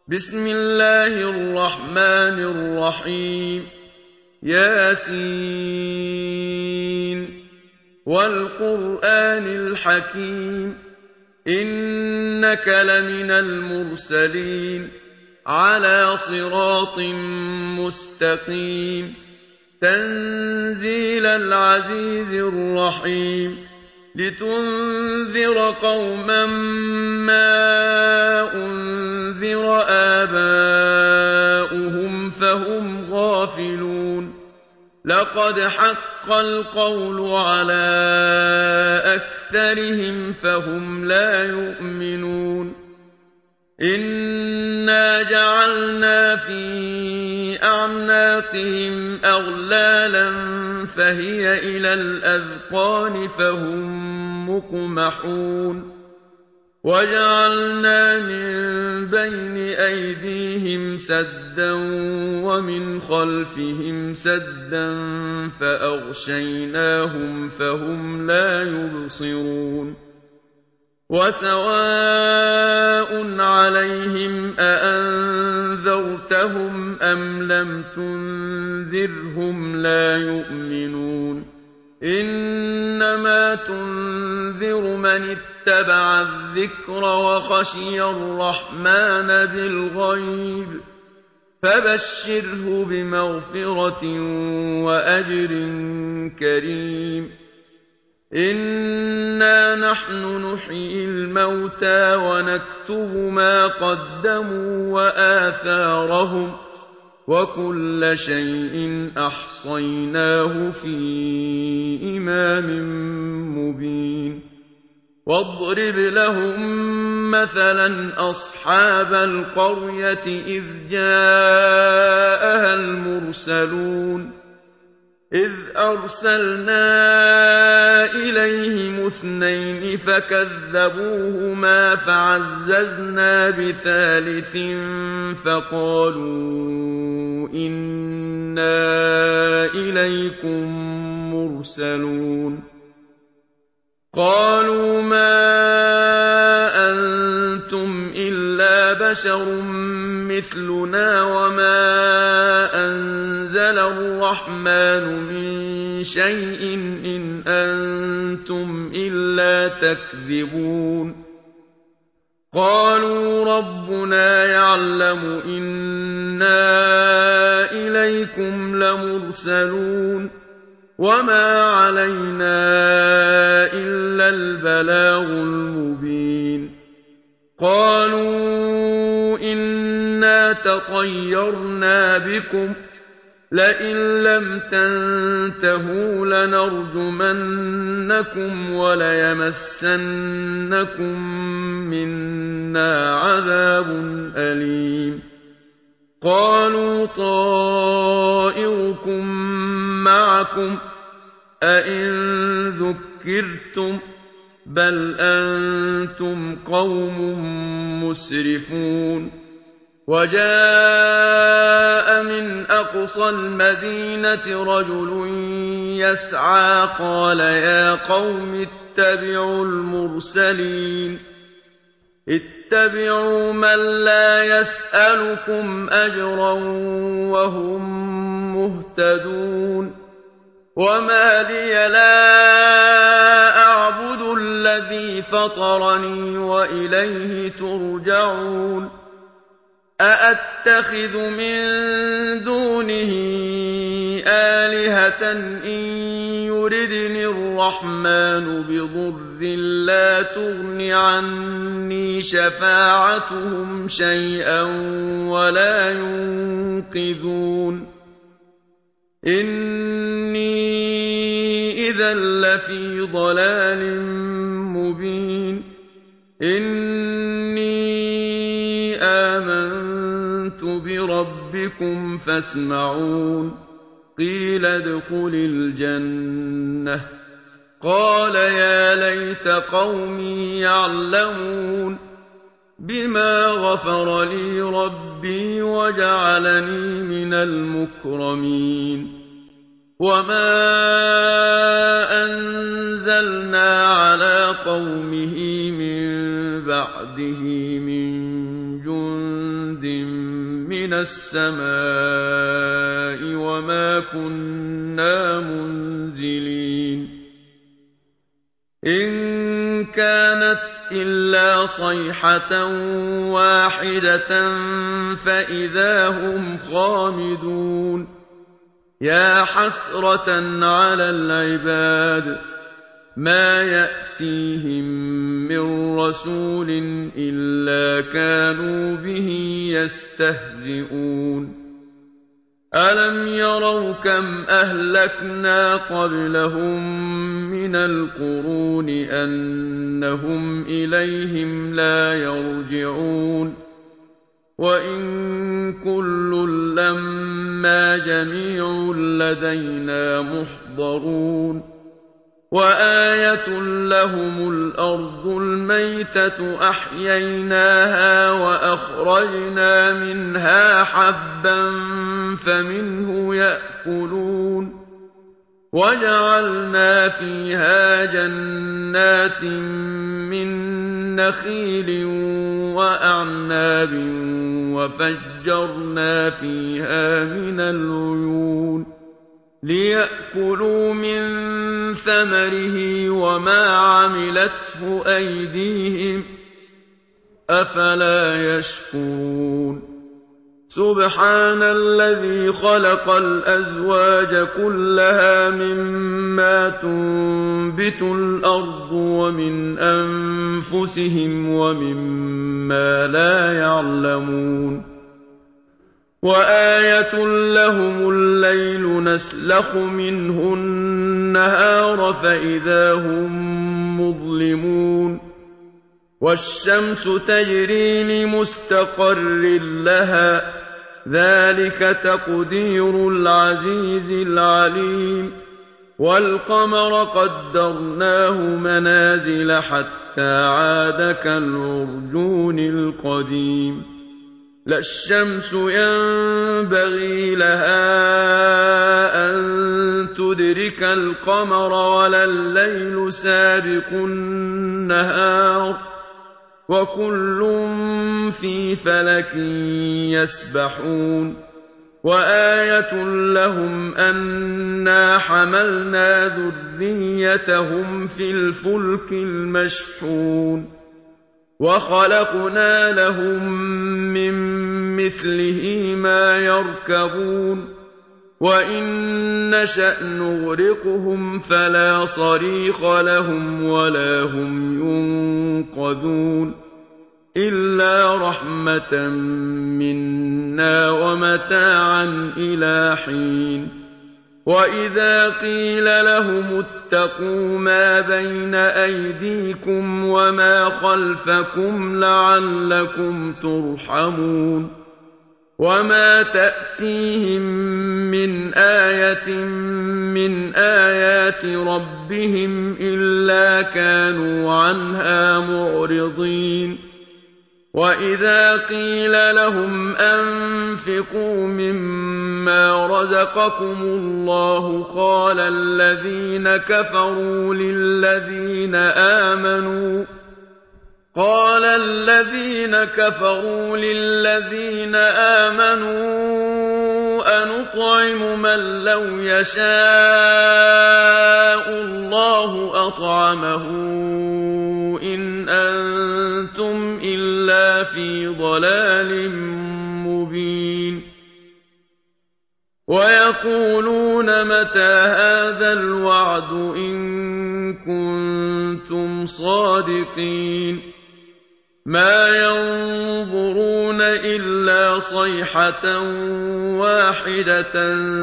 بسم الله الرحمن الرحيم ياسين والقرآن الحكيم إنك لمن المرسلين على صراط مستقيم تنزيل العزيز الرحيم لتنذر قوما ما أنذر آباؤهم فهم غافلون لقد حق القول على أكثرهم فهم لا يؤمنون إنا جعلنا في أعناقهم أغلالا فهي إلى الأذقان فهم مقمحون وجعلنا من بين أيديهم سدا ومن خلفهم سدا فأغشيناهم فهم لا يبصرون وسواء عليهم أأنذرتهم أم لم تنذرهم لا يؤمنون إنما تنذر من اتبع الذكر وخشي الرحمن بالغيب فبشره بمغفرة وأجر كريم إنا نحن نحيي الموتى ونكتب ما قدموا وآثارهم وكل شيء أحصيناه في إمام مبين واضرب لهم مثلا أصحاب القرية إذ جاءها المرسلون إذ أرسلنا إليهم اثنين فكذبوهما فعززنا بثالث فقالوا إنا إليكم مرسلون قالوا ما أنتم إلا بشر مثلنا وما أنزل الرحمن من شيء إن أنتم إلا تكذبون قالوا ربنا يعلم إنا إليكم لمرسلون وما علينا إلا البلاغ المبين قالوا إنا تطيرنا بكم لئن لم تنتهوا لنرجمنكم وليمسنكم منا عذاب أليم قالوا طائركم معكم أئن ذكرتم بل أنتم قوم مسرفون وجاء من أقصى المدينة رجل يسعى قال يا قوم اتبعوا المرسلين اتبعوا من لا يسألكم أجرا وهم مهتدون وما لي لا أعبد الذي فطرني وإليه ترجعون أأتخذ من دونه آلهة إن يردني الرحمن بضر لا تغن عني شفاعتهم شيئا ولا ينقذون إني إذا لفي ضلال مبين إني آمنت بربكم فاسمعون قيل ادخل الجنة قال يا ليت قومي يعلمون بما غفر لي ربي وجعلني من المكرمين وما أنزلنا على قومه من بعده من جند مِّنَ السَّمَاءِ وَمَا كُنَّا مُنزِلِينَ إِن كَانَتْ إِلَّا صَيْحَةً وَاحِدَةً فَإِذَا هُمْ خَامِدُونَ يَا حَسْرَةً عَلَى الْعِبَادِ مَا يَأْتِيهِم مِّن رَّسُولٍ إِلَّا كَانُوا بِهِ يَسْتَهْزِئُونَ أَلَمْ يَرَوْا كَمْ أَهْلَكْنَا قَبْلَهُم مِّنَ الْقُرُونِ أَنَّهُمْ إِلَيْهِمْ لَا يَرْجِعُونَ وَإِن كُلٌّ لَّمَّا جَمِيعٌ لَّدَيْنَا مُحْضَرُونَ وَآيَةٌ لَّهُمُ الْأَرْضُ الْمَيْتَةُ أَحْيَيْنَاهَا وَأَخْرَجْنَا مِنْهَا حَبًّا فَمِنْهُ يَأْكُلُونَ وَجَعَلْنَا فِيهَا جَنَّاتٍ مِّن نَّخِيلٍ وَأَعْنَابٍ وَفَجَّرْنَا فِيهَا مِنَ الْعُيُونِ لِيَأْكُلُوا مِن ثَمَرِهِ وَمَا عَمِلَتْهُ أَيْدِيهِمْ ۖ أَفَلَا يَشْكُرُونَ سُبْحَانَ الَّذِي خَلَقَ الْأَزْوَاجَ كُلَّهَا مِمَّا تُنبِتُ الْأَرْضُ وَمِنْ أَنفُسِهِمْ وَمِمَّا لَا يَعْلَمُونَ وَآيَةٌ لَّهُمُ اللَّيْلُ نَسْلَخُ مِنْهُ النَّهَارَ فَإِذَا هُم مُّظْلِمُونَ وَالشَّمْسُ تَجْرِي لِمُسْتَقَرٍّ لَّهَا ۚ ذَٰلِكَ تَقْدِيرُ الْعَزِيزِ الْعَلِيمِ وَالْقَمَرَ قَدَّرْنَاهُ مَنَازِلَ حَتَّىٰ عَادَ كَالْعُرْجُونِ الْقَدِيمِ لا الشمس ينبغي لها أن تدرك القمر ولا الليل سابق النهار وكل في فلك يسبحون وآية لهم أنا حملنا ذريتهم في الفلك المشحون وخلقنا لهم من مثله ما يركبون وإن نشأ نغرقهم فلا صريخ لهم ولا هم ينقذون إلا رحمة منا ومتاعا إلى حين وإذا قيل لهم اتقوا ما بين أيديكم وما خلفكم لعلكم ترحمون وما تأتيهم من آية من آيات ربهم إلا كانوا عنها معرضين وإذا قيل لهم أنفقوا مما رزقكم الله قال الذين كفروا للذين آمنوا أنطعم من لو يشاء الله أطعمه إن أنتم إلا في ضلال مبين ويقولون متى هذا الوعد إن كنتم صادقين ما ينظرون إلا صيحة واحدة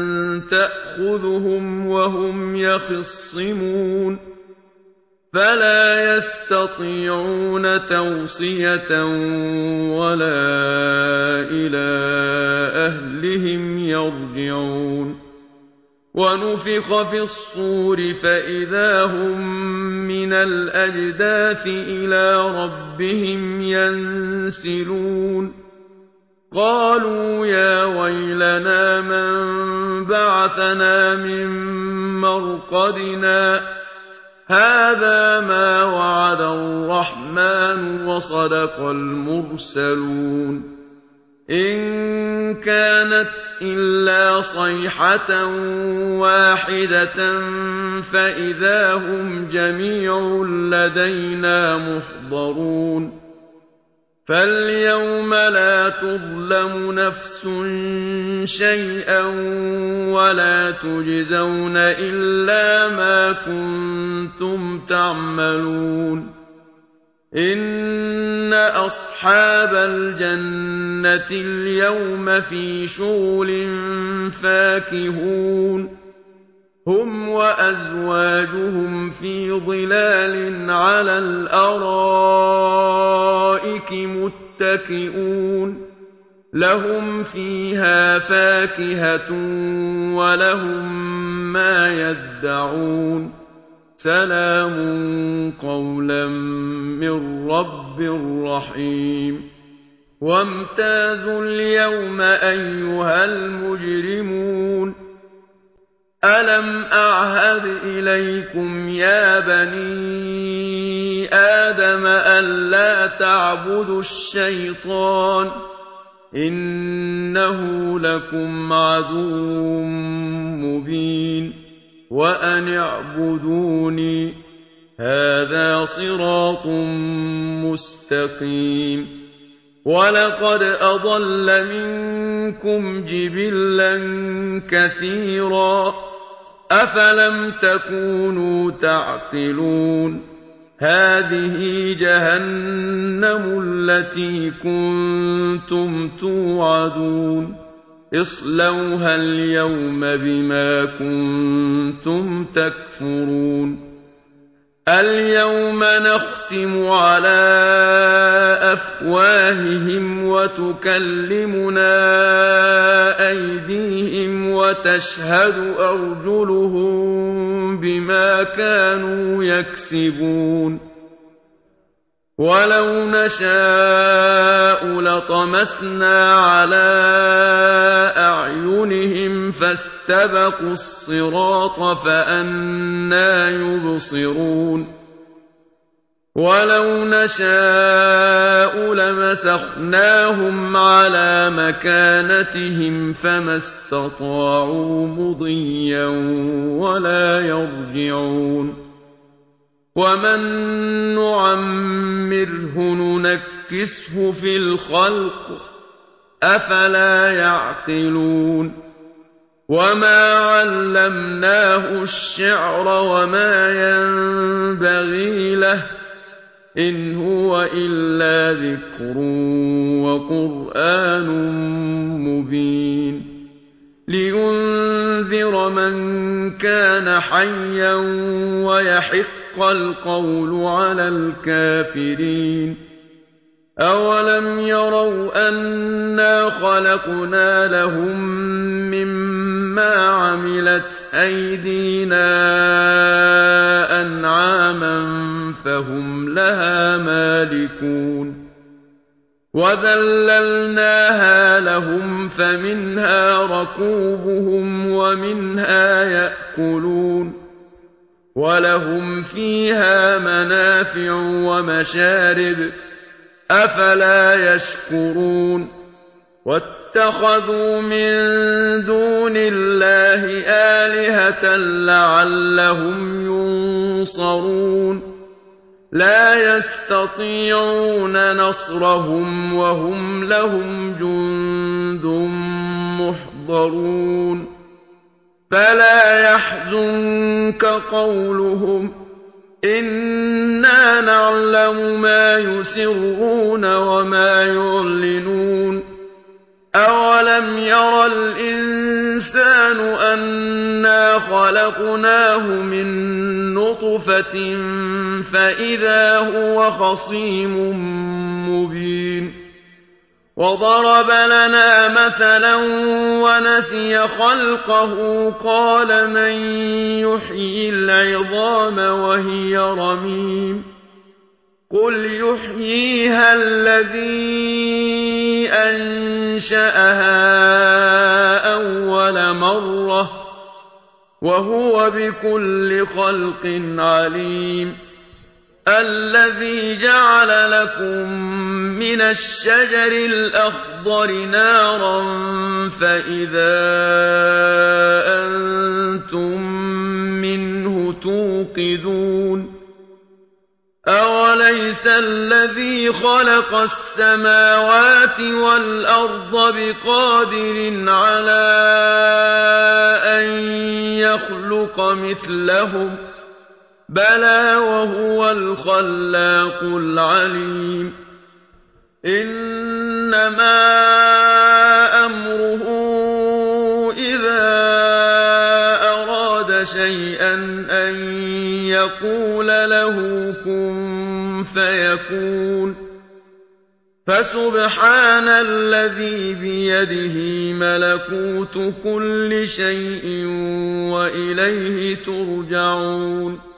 تأخذهم وهم يخصمون فلا يستطيعون توصية ولا إلى أهلهم يرجعون ونفخ في الصور فإذا هم من الأجداث إلى ربهم ينسلون قالوا يا ويلنا من بعثنا من مرقدنا هذا ما وعد الرحمن وصدق المرسلون إن كانت إلا صيحة واحدة فإذا هم جميع لدينا محضرون فاليوم لا تظلم نفس شيئا ولا تجزون إلا ما كنتم تعملون إن أصحاب الجنة اليوم في شغل فاكهون هم وأزواجهم في ظلال على الأرائك متكئون لهم فيها فاكهة ولهم ما يدعون سلام قولا من رب رحيم وامتازوا اليوم أيها المجرمون ألم أعهد إليكم يا بني آدم ألا تعبدوا الشيطان إنه لكم عدو مبين وأن اعبدوني هذا صراط مستقيم ولقد أضل منكم جبلا كثيرا أفلم تكونوا تعقلون هذه جهنم التي كنتم توعدون اصلوها اليوم بما كنتم تكفرون اليوم نختم على أفواههم وتكلمنا أيديهم وتشهد أرجلهم بما كانوا يكسبون ولو نشاء لطمسنا على أعينهم فاستبقوا الصراط فأنى يبصرون ولو نشاء لمسخناهم على مكانتهم فما استطاعوا مضيا ولا يرجعون ومن نعمره ننكسه في الخلق أفلا يعقلون وما علمناه الشعر وما ينبغي له إن هو إلا ذكر وقرآن مبين لينذر من كان حيا ويحق القول على الكافرين أولم يروا أنا خلقنا لهم مما عملت أيدينا أنعاما فهم لها مالكون وذللناها لهم فمنها ركوبهم ومنها يأكلون ولهم فيها منافع ومشارب أفلا يشكرون واتخذوا من دون الله آلهة لعلهم ينصرون لا يستطيعون نصرهم وهم لهم جند محضرون فلا يحزنك قولهم إنا نعلم ما يسرون وما يعلنون أولم ير الإنسان أنا خلقناه من نطفة فإذا هو خصيم مبين وضرب لنا مثلا ونسي خلقه قال من يحيي العظام وهي رميم قل يحييها الذي أنشأها أول مرة وهو بكل خلق عليم الَّذِي جَعَلَ لَكُم مِّنَ الشَّجَرِ الْأَخْضَرِ نَارًا فَإِذَا أَنتُم مِّنْهُ تُوقِدُونَ أَوَلَيْسَ الَّذِي خَلَقَ السَّمَاوَاتِ وَالْأَرْضَ بِقَادِرٍ عَلَىٰ أَن يَخْلُقَ مِثْلَهُم ۚ بَلَىٰ وَهُوَ الْخَلَّاقُ الْعَلِيمُ إِنَّمَا أَمْرُهُ إِذَا أَرَادَ شَيْئًا أَن يَقُولَ لَهُ كُن فَيَكُونُ فَسُبْحَانَ الَّذِي بِيَدِهِ مَلَكُوتُ كُلِّ شَيْءٍ وَإِلَيْهِ تُرْجَعُونَ